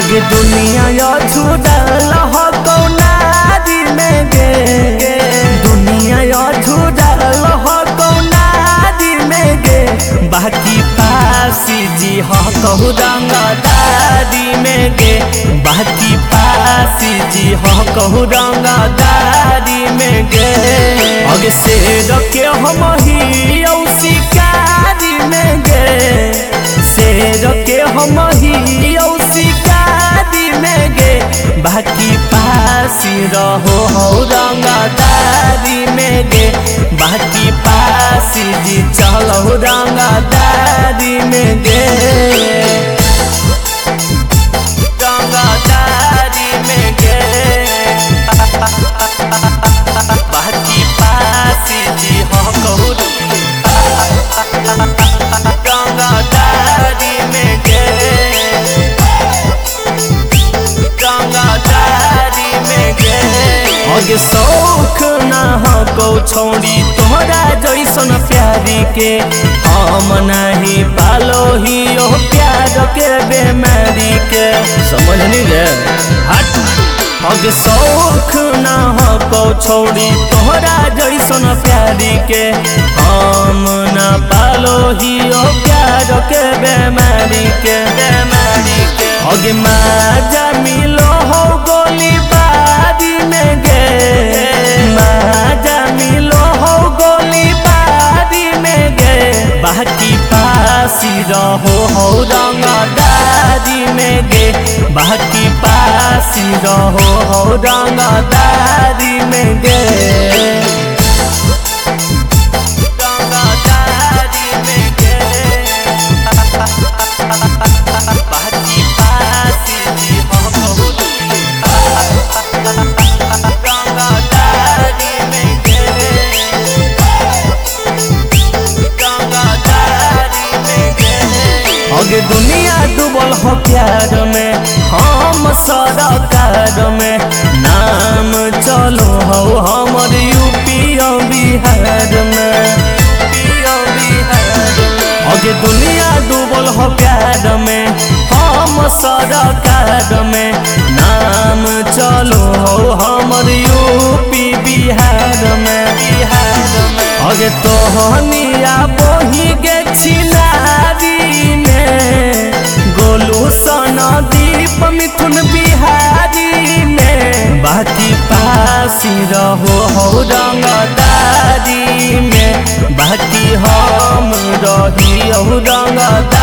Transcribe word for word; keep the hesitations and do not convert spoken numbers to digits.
अगे दुनिया यो छुड़ल हो कौनारी में गे दुनिया यो छुड़ल हो कौनारी में गे बाकी पासी जी हो कहू रंगदारी में गे बाकी पासी जी हो कहू रंगदारी में गे अगे शेर के हम ही शिकारी में गे शेर के हम ही शिकारी में गे बाकी पासी रहो हो रंगदारी में गे बाकी पासी जी चलो रंगदारी में गे रंगदारी में गे बाकी पासी जी हो कहू रंगदारी में गे रंगदारी में गे अगे शौक ना हो को छोड़ी तोहरा जैसन प्यारी के हम नहीं पालो ही ओ प्यार के बेमारी के समझ नहीं रे हट अगे शौक ना हो को छोड़ी तोहरा जैसन प्यारी के हम ना पालो ही ओ प्यार के बेमारी के बेमारी के अगे माजा मिलो हो गोली बारी में गे माजा मिलो हो गोली बारी में गे बाकी पासी रहो हो रंगदारी में गे बाकी पासी रहो हो रंगदारी में गे रंगदारी में गे बाकी पासी जी हो कहू रंगदारी में गे रंगदारी में गे अगे दुनिया डूबल हो प्यार में हम सरकार में नाम चलो हो हमर यूपी बिहार में अगे दुनिया डूबल हो प्यार में हम सरकार में नाम चलो हो हमर यूपी बिहार में बिहार में अगे तोहनिया बोही गे छिनारी में गोलू सोना दीप मिथुन बिहारी में बाकी पासी रहो हो रंगदारी में बाकी हम रही रंगदारी।